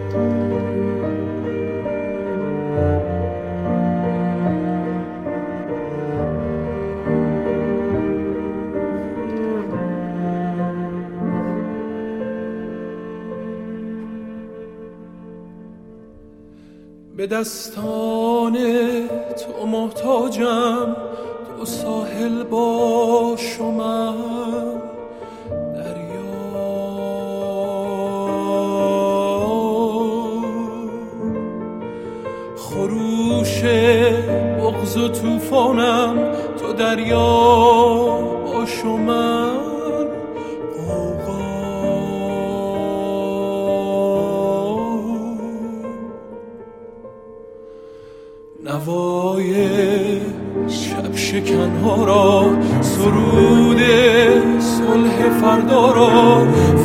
به دستان تو محتاجم، تو ساحل باش و من دریا. خروش بغض و طوفانم، تو دریا باش و من نوای شب شکنها را، سرود صلح فردا را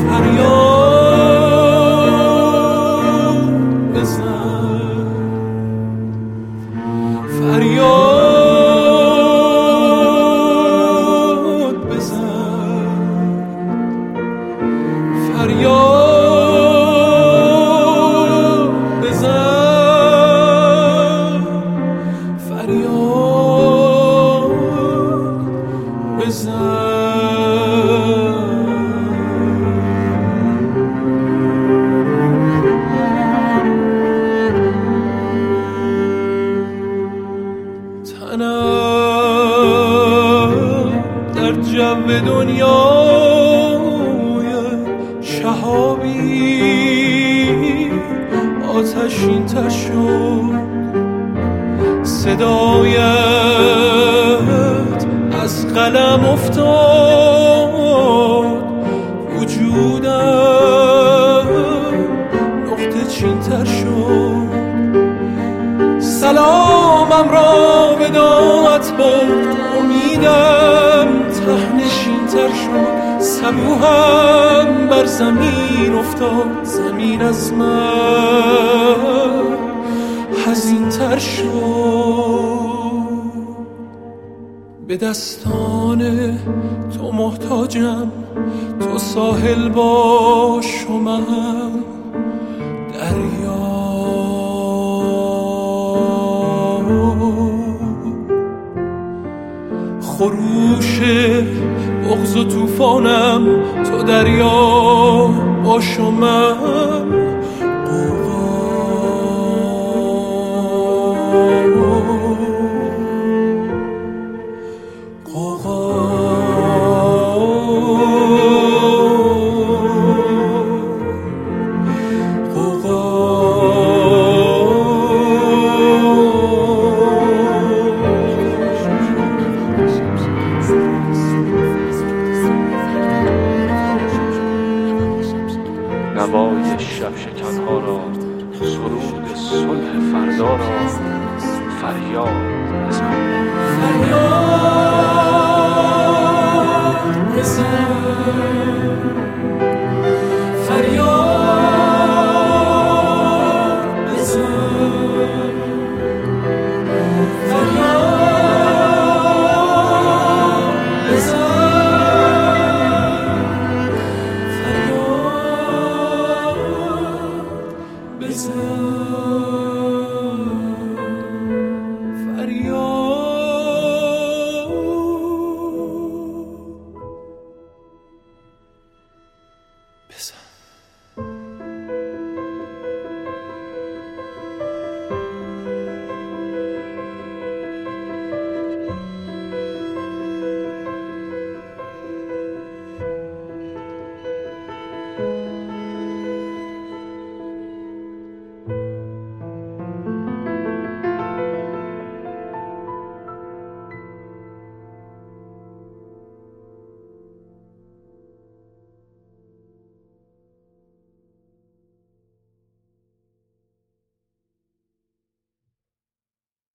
فریاد بزن، فریاد بزن، فریاد بزن، فریاد بزن. تنم در جو دنیای شهابی آتشین تر شد، صدایت از قلم افتاد، وجودم نقطه چین تر شد. سلامم را به دامت برد، امیدم تهنشین تر شد. صبوحم بر زمین افتاد، زمین از من حزین تر شد. به دستان تو محتاجم، تو ساحل باش و من دریا. خروش بغض و طوفانم، تو دریا باش و من نوای شب شکنها را، سرود صلح فردا را فریاد بزن، فریاد بزن، فریاد بزن، فریاد بزن، فریاد بزن.